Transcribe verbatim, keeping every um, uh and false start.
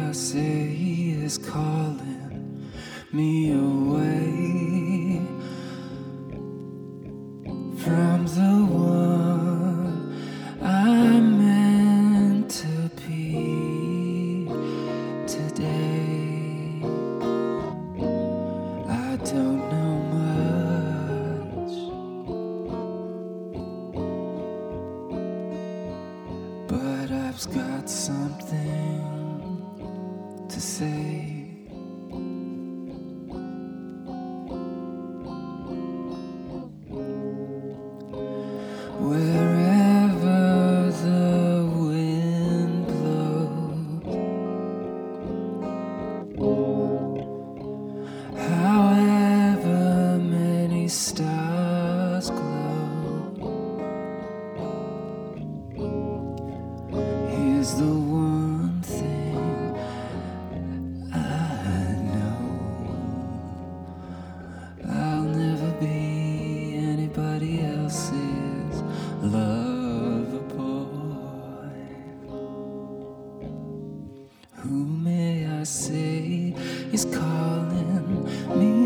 I say he is calling me away from the one I'm meant to be today. I don't know much, but I've got something to say. Wherever the wind blows, however many stars glow, here's the one thing I know: I'll never be anybody else's lover boy. Who may I say is calling me